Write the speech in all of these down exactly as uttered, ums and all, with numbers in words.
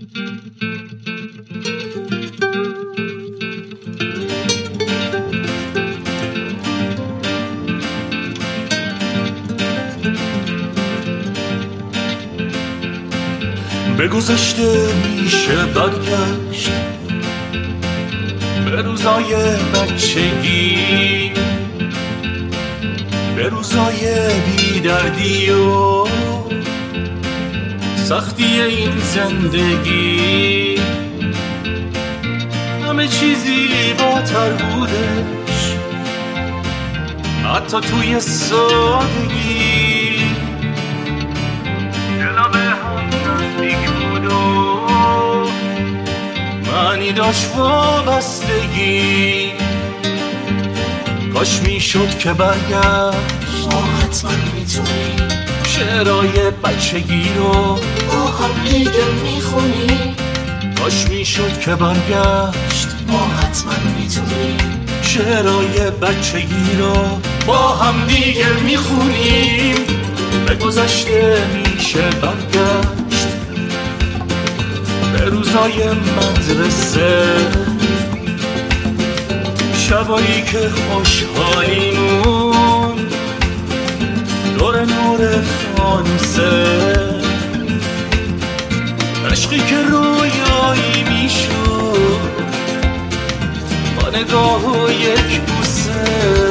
به گذشته میشه برگشت، به روزای بچگی، به روزای بیدردی و سختی این زندگی. همه چیزی زیباتر بودش، حتی توی سادگی. دلا به هم نزدیک بود و معنی داشت وابستگی. کاش میشد که برگشت، ما حتما میتونیم شعرهای بچگی رو با هم دیگه میخونیم. کاش میشد که برگشت، ما حتما میتونیم شعرهای بچگی رو با هم دیگه میخونیم. به گذشته میشه برگشت، به روزای مدرسه، شبایی که خوشحالیمون دور نور فانوسه، عشقی که رویایی میشد با نگاه و یک بوسه.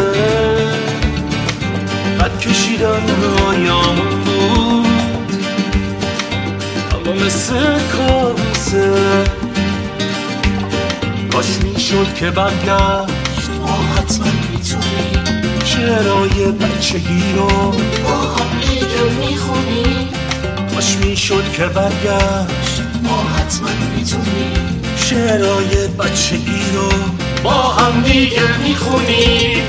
خط کشیدن رویامون بود اما مثل کابوسه. کاش میشد که برگشت، ما حتما میتونیم شعرهای بچگی رو با هم دیگه میخونیم. کاش میشد که برگشت، ما حتما میتونیم شعرهای بچگی رو با هم دیگه میخونیم.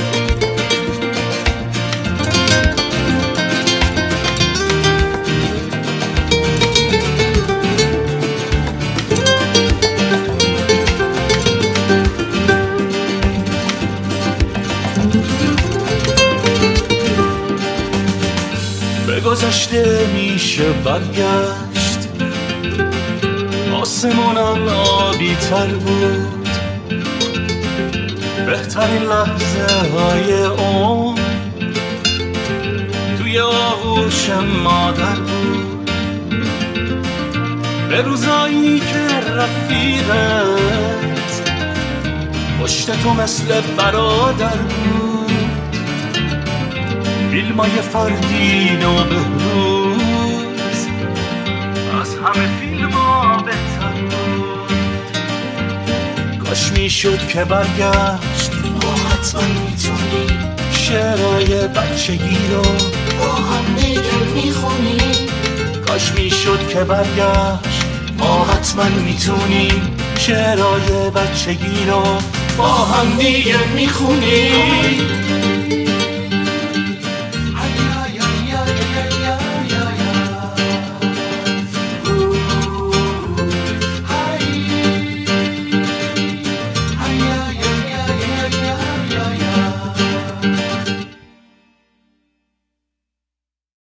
به گذشته میشه برگشت، آسمونم آبی تر بود، بهترین لحظه های عمر توی آغوش مادر بود. به روزایی که رفیقت پشت تو مثل برادر بود، فیلمای فردین و بهروز از همه فیلم ها بهتر بود. کاش میشد که برگشت، ما حتما میتونیم شعرهای بچگی رو با هم دیگه میخونیم. کاش میشد که برگشت، ما حتما میتونیم شعرهای بچگی رو با هم دیگه میخونیم.